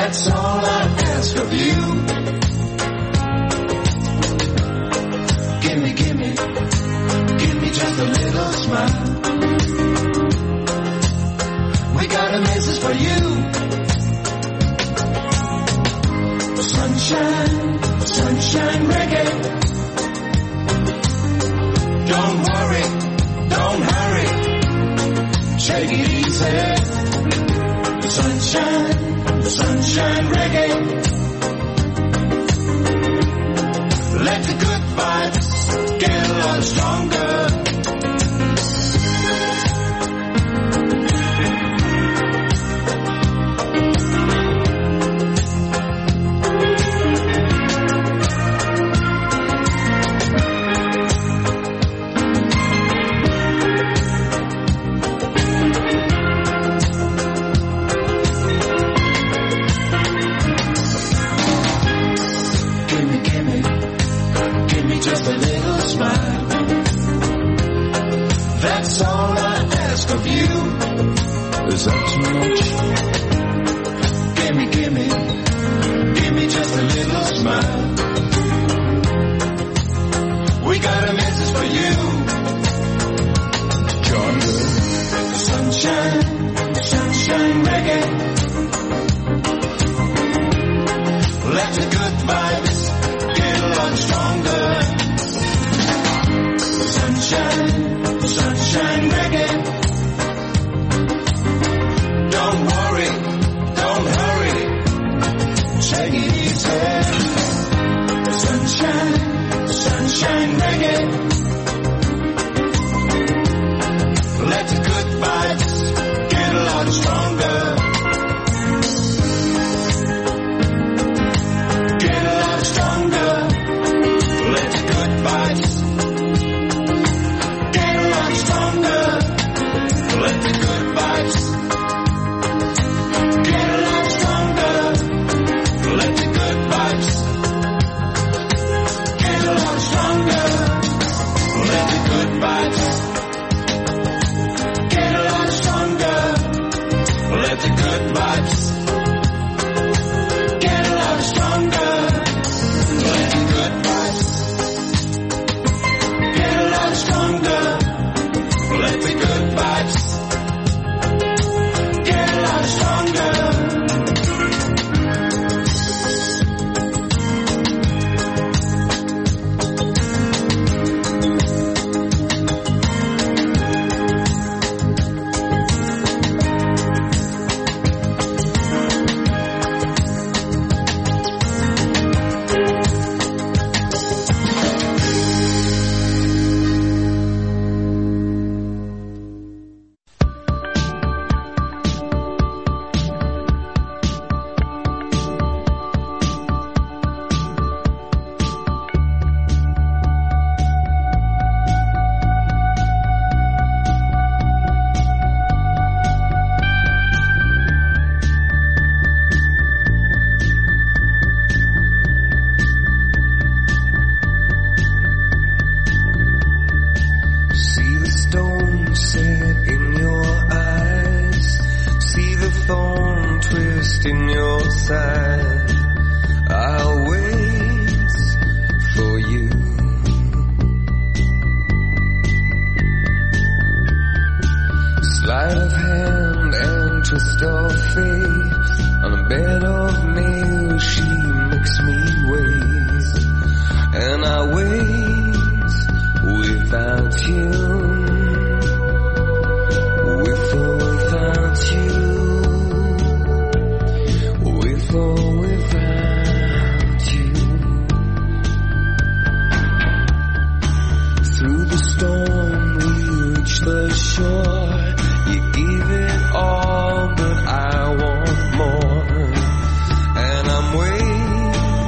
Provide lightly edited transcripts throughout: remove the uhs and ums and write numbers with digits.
That's all I ask of you. Give me just a little smile. We got a message for you. Sunshine, sunshine reggae. Don't worry, don't hurry. Take it easy. Sunshine, sunshine reggae. Let the good vibes get a lot stronger. Just a little smile. That's all I ask of you. Is that too much? Give me just a little smile. We got a message for you. Georgia. Sunshine, sunshine reggae. Let the good vibes get a lot stronger. Sunshine, sunshine reggae. Don't worry, don't hurry. Take it easy. Sunshine, sunshine reggae. Let the good vibes get a lot stronger. Get a lot stronger. Let the good vibes get a lot stronger. Let the good vibes get a lot stronger. Let the good vibes get a lot stronger. Let the good vibes get a lot stronger. Let the good vibes get a lot stronger. Let the good vibes get a lot stronger. Let the good vibes get a lot stronger.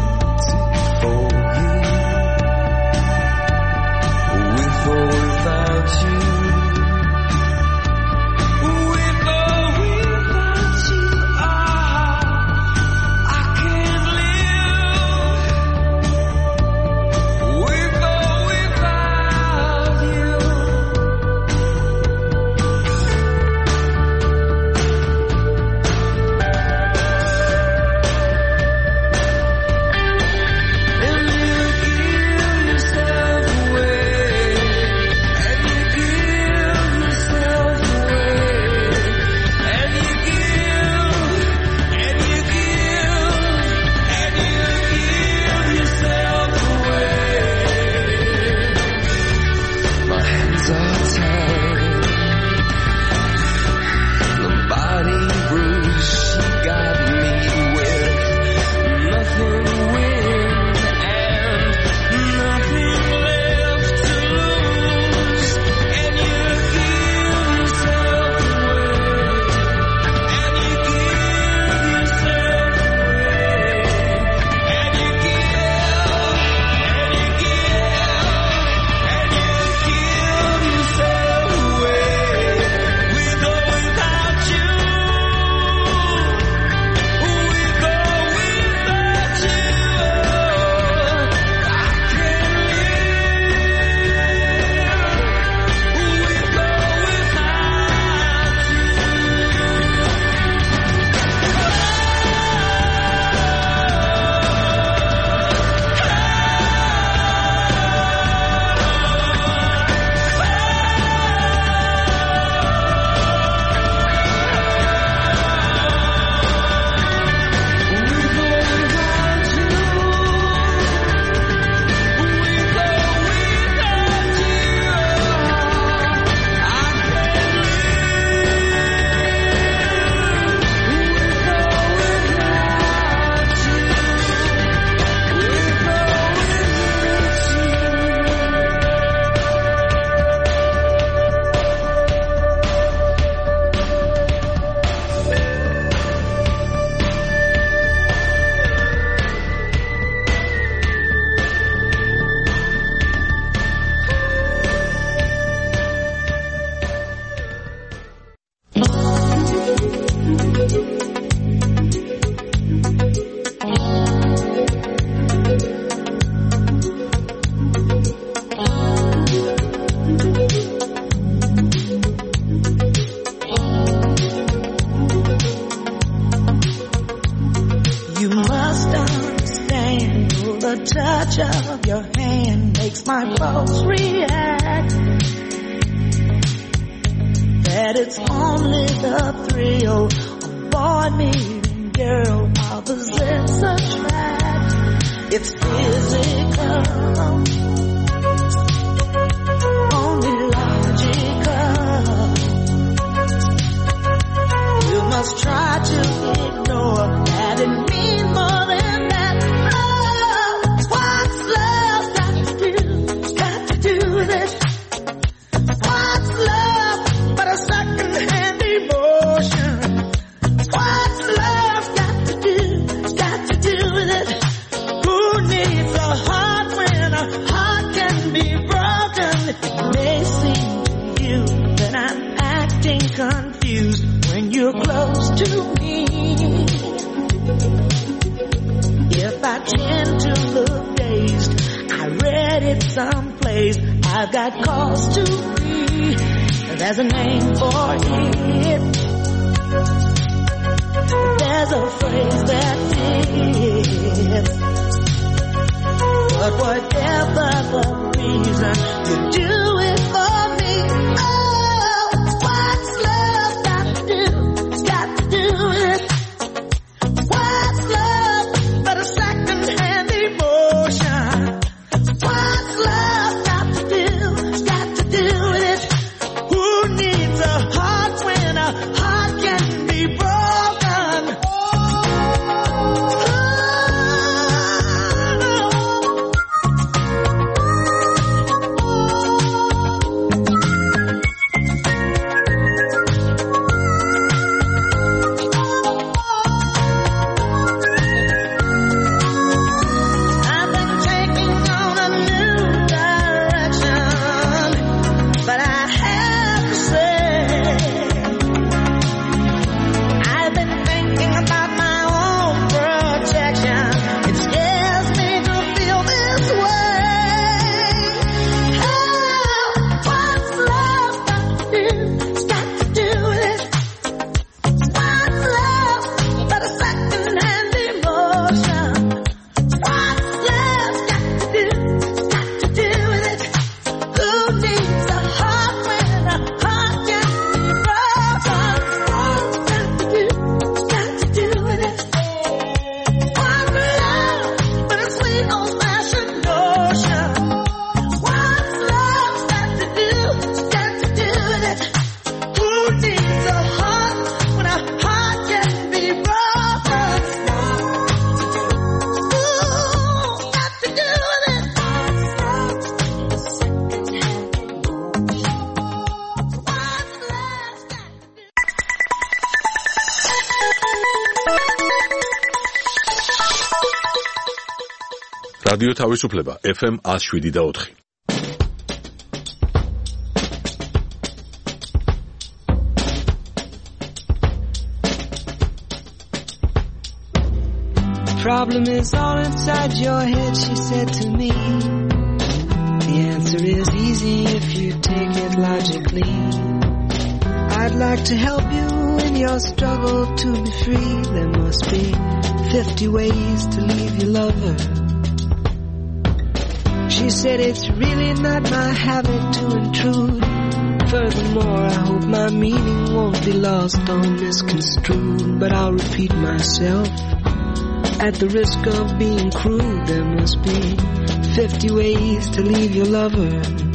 Without touch of your hand makes my pulse react. That it's only the thrill of boy meeting girl opposites attract. It's physical, only logical. You must try to ignore that it means more than that. Oh, what's love got to do? Got to do with it. What's love but a second-hand emotion? What's love got to do with it? Who needs a heart when a heart can be broken? It may seem to you that I'm acting confused when you're close to me. If I tend to look dazed, I read it someplace. I've got cause to be. There's a name for it. There's a phrase that fits. But whatever the reason, you do it for me. Oh, what's love got to do? Got to do with it. What's love but a second-hand emotion? What's love got to do with it? Who needs a heart when a heart can be broken? I've been taking on a new direction, but I have to say, I've been thinking about my own protection. It scares me to feel this way. Oh, what's love got to do? Got to do with it. What's love but a second-hand emotion? What's love got to do with it? Who needs a heart when a heart can be broken? What's got to do with it? What's love but a sweet old-fashioned notion? What's love got to do with it? Who needs a heart when a heart can be broken? Ooh, got to do with it. What's love got to do? რადიო თავისუფლება FM 107.4. Problem is all inside your head, she said to me. The answer is easy if you take it logically. I'd like to help you in your struggle to be free. There must be 50 ways to leave your lover. She said it's really not my habit to intrude. Furthermore, I hope my meaning won't be lost or misconstrued. But I'll repeat myself. At the risk of being crude, there must be 50 ways to leave your lover.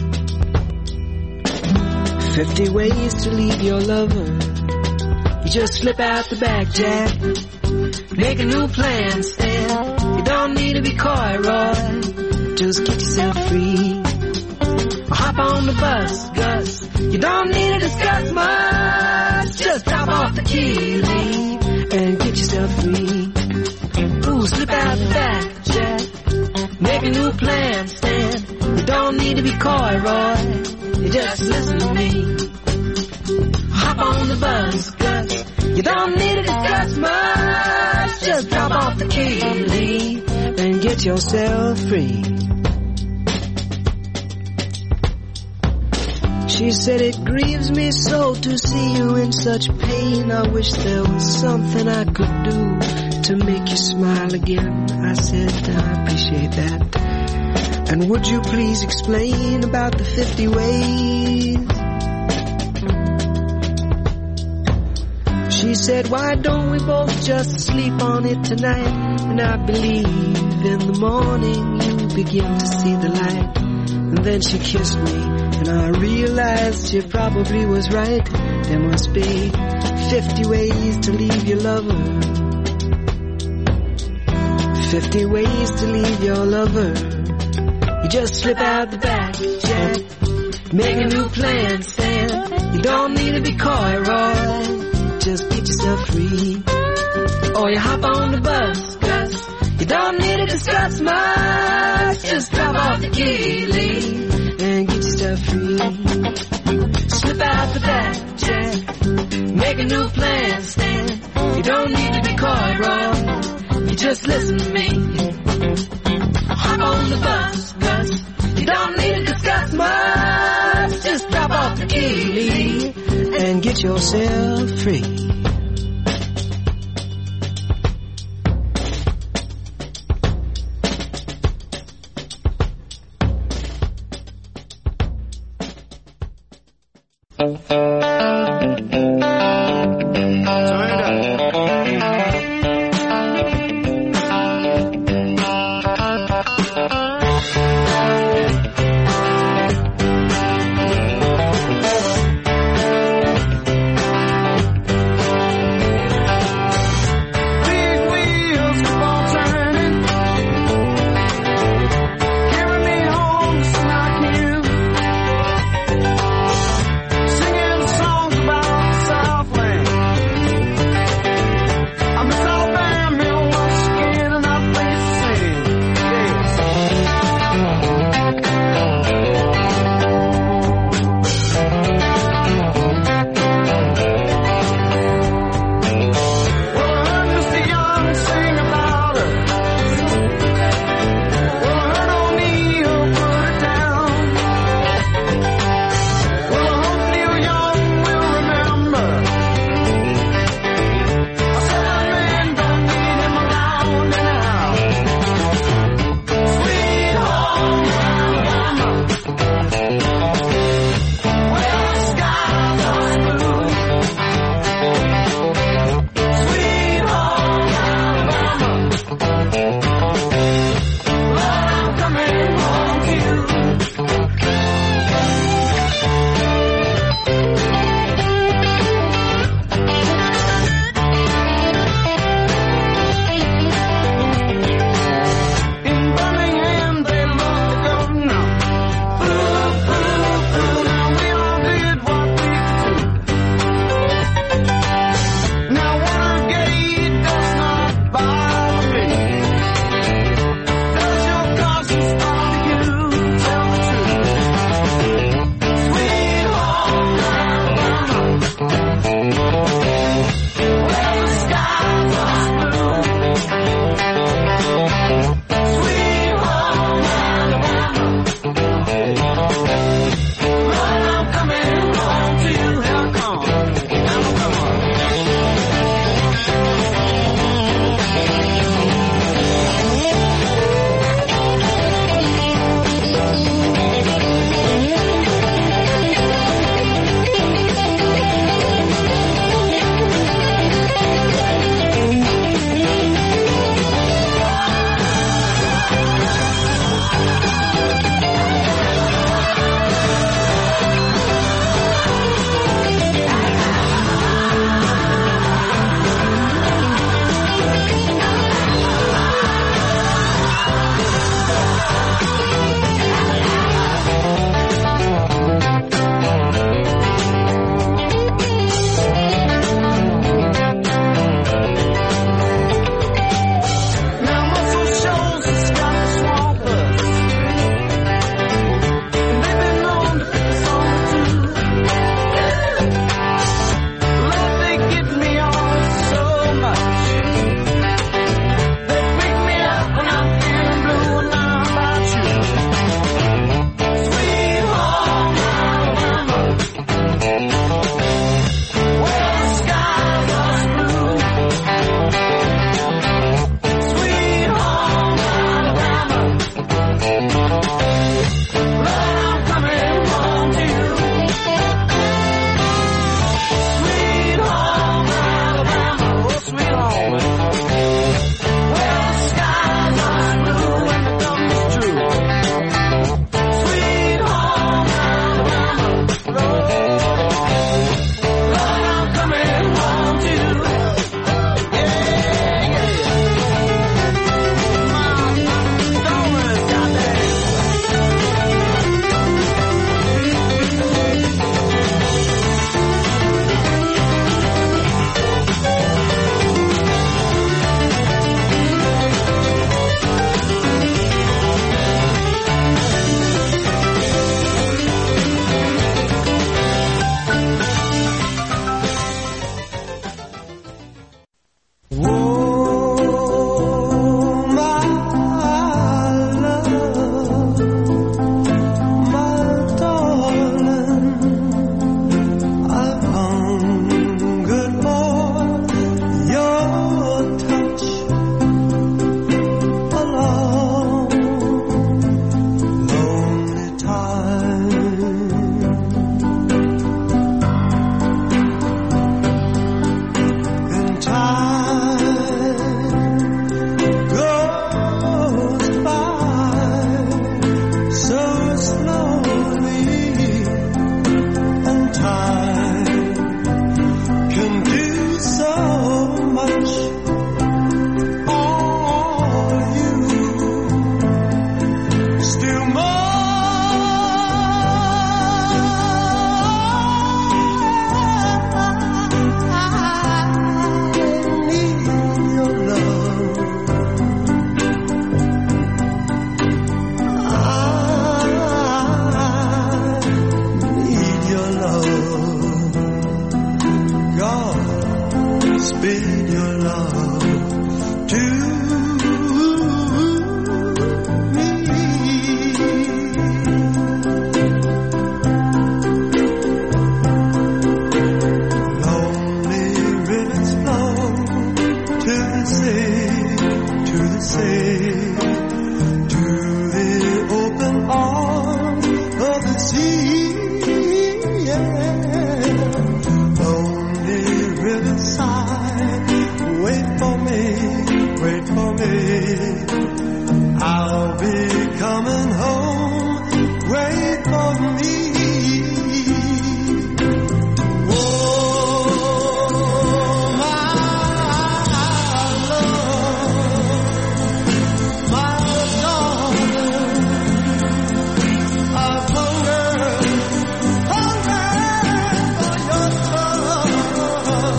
50 ways to leave your lover. You just slip out the back, Jack. Make a new plan, Stan. You don't need to be coy, Roy. Just get yourself free. Hop on the bus, Gus. You don't need to discuss much. Just drop off the key, leave, and get yourself free. Ooh, slip out the back, Jack. Make a new plan, Stan. You don't need to be coy, Roy. You just listen to me. Hop on the bus, Gus. You don't need to discuss much. Just drop off the key, leave, and get yourself free. She said it grieves me so to see you in such pain. I wish there was something I could do to make you smile again. I said, I appreciate that. And would you please explain about the 50 ways? She said, why don't we both just sleep on it tonight? And I believe in the morning you begin to see the light. And then she kissed me, and I realized she probably was right. There must be 50 ways to leave your lover, 50 ways to leave your lover. You just slip out the back, Jack, make a new plan, Stan. You don't need to be coy, Roy, just get yourself free. Or you hop on the bus, Gus, you don't need to discuss much, just drop off the key, Lee, and get yourself free. Slip out the back, Jack, make a new plan, Stan. You don't need to be coy, Roy, you just listen to me. Hop on the bus, Gus, you don't need to discuss much, just drop off the key and get yourself free. spit your love to me. Lonely rivers flow to the sea, to the sea, to the open arms of the sea. Wait for me, I'll be coming home, wait for me. Oh, my love, my darling, I've hungered for your touch.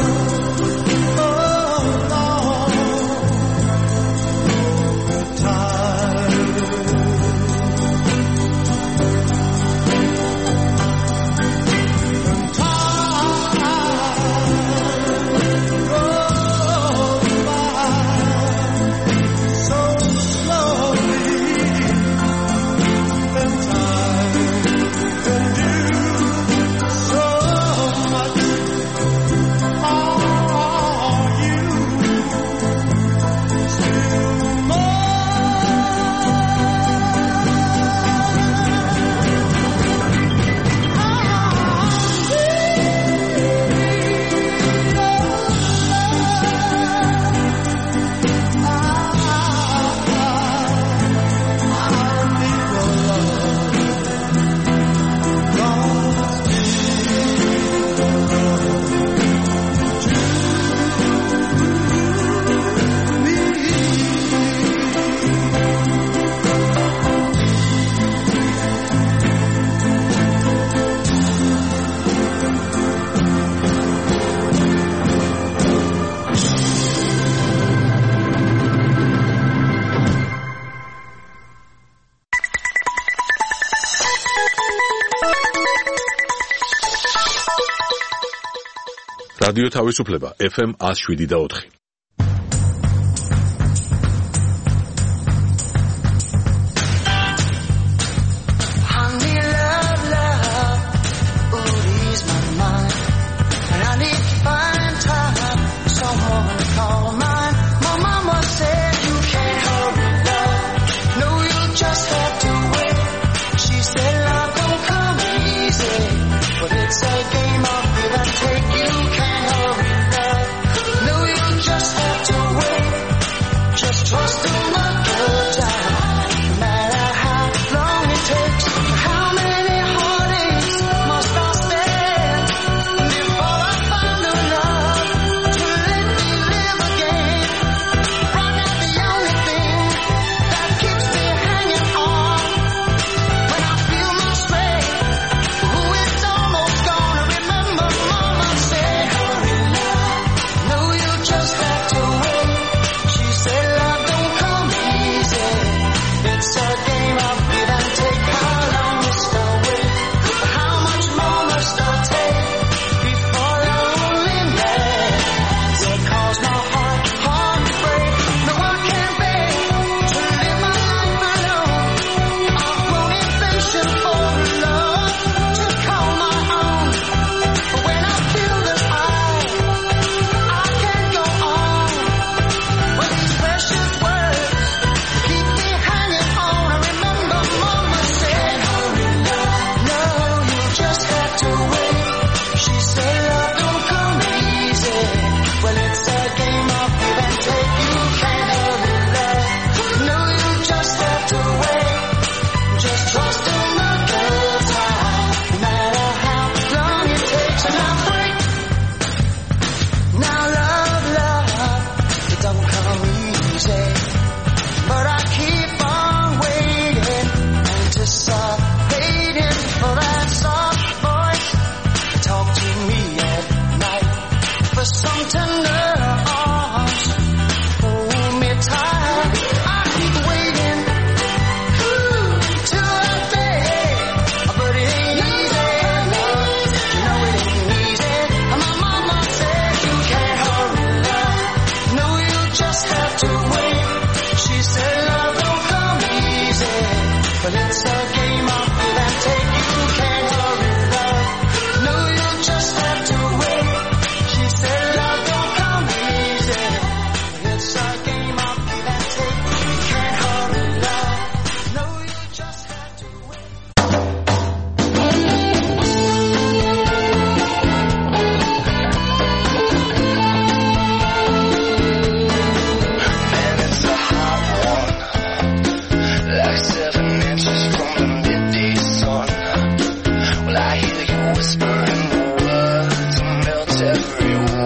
რადიო თავისუფლება FM 107.4.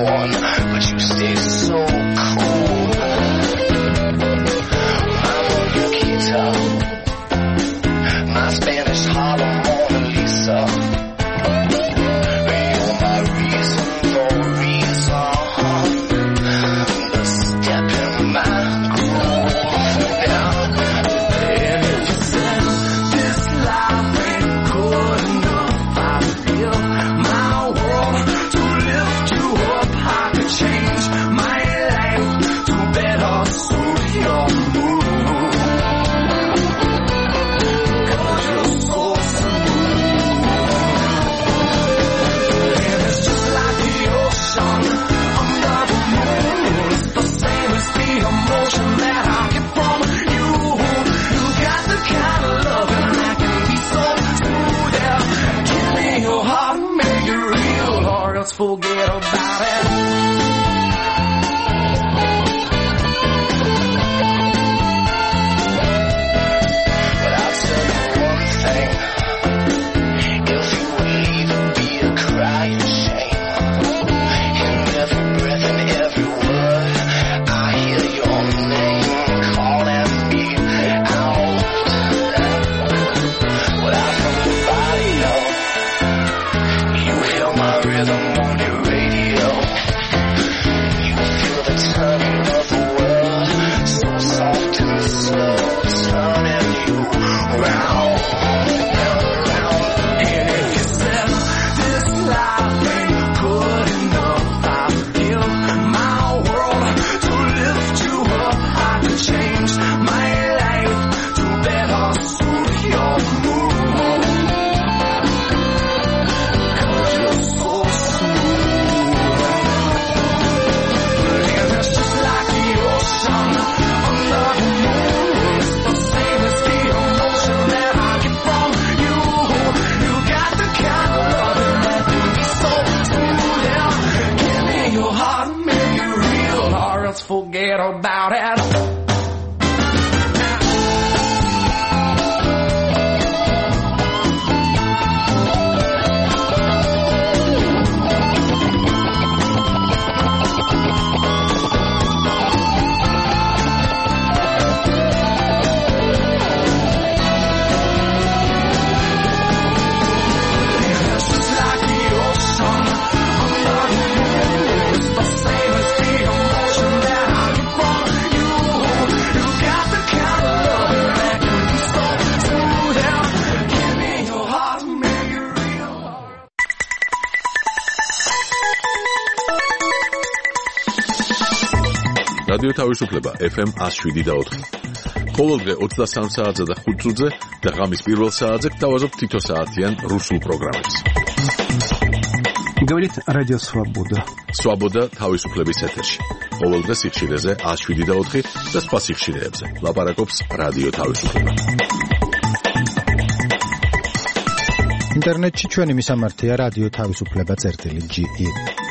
born, but you stay so cool. Mama Nikita, my Spanish Harlem Mona Lisa. You're my reason for a reason, the step in my groove now. And if you said this life ain't good enough, I feel my world to lift you up. I could change my life to better suit your mood. 'Cause you're so smooth. And it's just like the ocean under the moon. It's the same as the emotion that I get from you. You got the kind of loving that can be so smooth. Yeah. Give me your heart and make it real, or else forget about it. But I'll tell you one thing. If you would leave, it'd be a crying shame. In every breath and every word, I hear your name calling me out. Without nobody know, you hear my rhythm on your radio. You feel the turning of the world, so soft and slow, turning you round and around. And if you said this life ain't good enough, I feel my world to lift you up. I could change my life to better suit your mood. 'Cause you're so smooth. And it's just like the ocean under the moon. It's the same as the emotion that I get from you. You got the kind of loving that can be so smooth. Yeah. Give me your heart and make it real, or else forget about it. It's just like the ocean under the moon. It's the same as the emotion that I get from you. You got the kind of loving that can be so smooth. Yeah. Give me your heart and make it real. რადიო თავისუფლება FM 107.4. ყოველდღე 23 საათზე და 5 წუთზე და ღამის პირველ საათზე გთავაზობ თითო საათიან რუსულ პროგრამებს. Говорит Радио Свобода. Свобода თავისუფლების ეთერში. ყოველდღე სიხშირეზე 107.4 და სხვა სიხშირეებზე. ლაპარაკობს რადიო თავისუფლება. ინტერნეტში ჩვენი მისამართია რადიო თავისუფლება.ge.